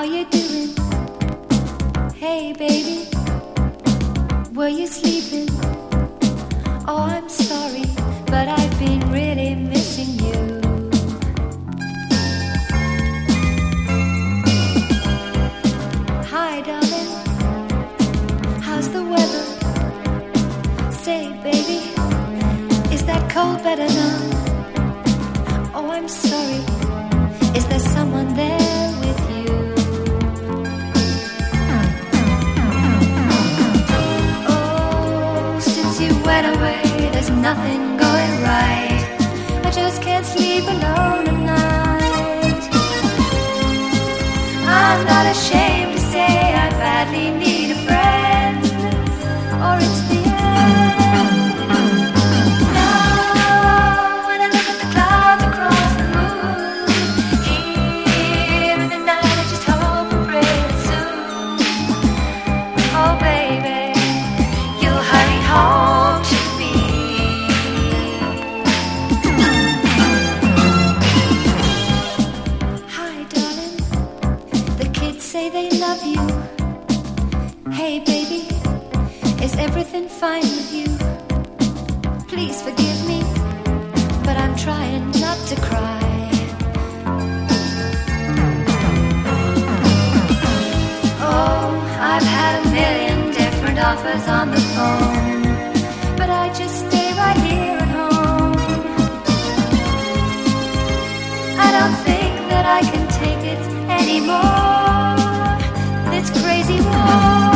you doing? Hey baby, were you sleeping? Oh, I'm sorry, but I've been really missing you. Hi darling, how's the weather? Say baby, is that cold better now? Oh, I'm sorry, is there someone there with you? Oh, since you went away, there's nothing going right. I just can't sleep alone at night. I'm not ashamed to say I badly need a friend, or it's the end. Now, when I look at the clouds across the moon, here in the night, I just hope and pray that soon, oh baby, you'll hurry home to me. Hi darling, the kids say they love you. Hey baby, is everything fine with you? Please forgive me, but I'm trying not to cry. Oh, I've had a million different offers on the phone, but I just stay right here at home. I don't think that I can take it anymore, this crazy war.